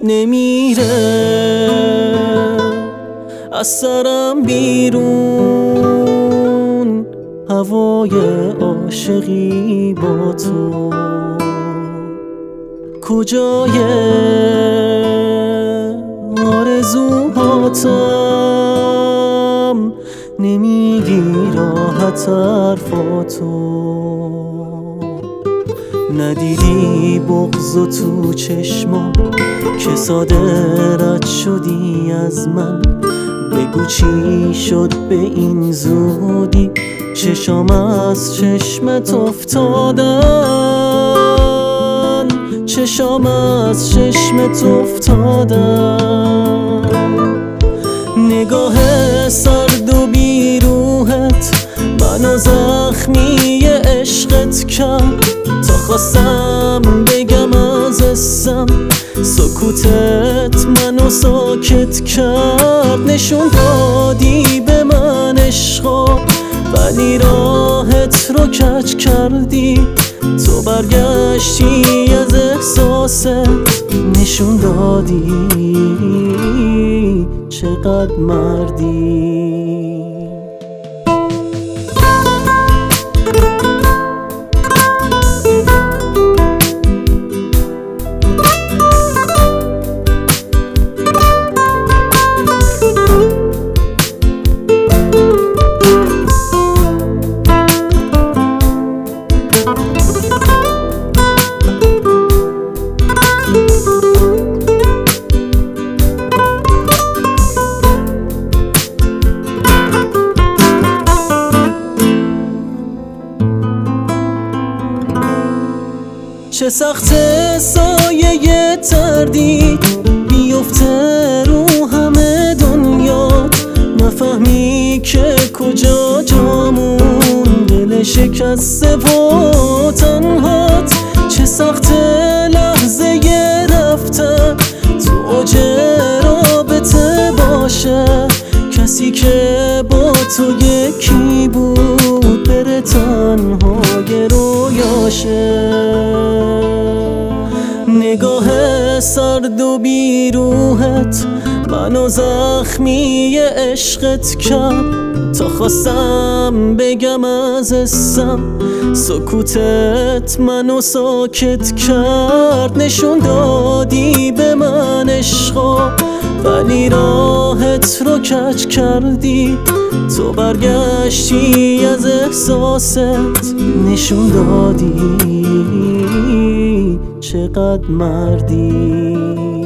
نمیره از سرم بیرون هوای عاشقی با تو. کجای آرزوهاتم نمیگی راحت حرفاتو. ندیدی بغض و تو چشمام که ساده رد شدی از من. بگو چی شد به این زودی چشام از چشمت افتادن. چشام از چشمت افتادن. نگاه سرد و بیروحت منو زخمی عشقت کرد. تا خواستم بگم از اسم سکوتت منو ساکت کرد. نشون دادی به من عشقا ولی راحت رو کج کردی. تو برگشتی از احساست نشون دادی چقدر مردی. چه سخته سایه تردید بیفته رو همه دنیا. نفهمی که کجا جامون دل شکسته و تنهات. چه سخته لحظه رفته تو اوج رابطه باشه. کسی که با تو یکی بود بره تنهای رویاشه. نگاه سرد و بیروحت منو زخمی عشقت کرد. تا خواستم بگم از اسم سکوتت منو ساکت کرد. نشون دادی به من عشقا ولی راحت رو کج کردی. تو برگشتی از احساست نشون دادی چقدر مردی.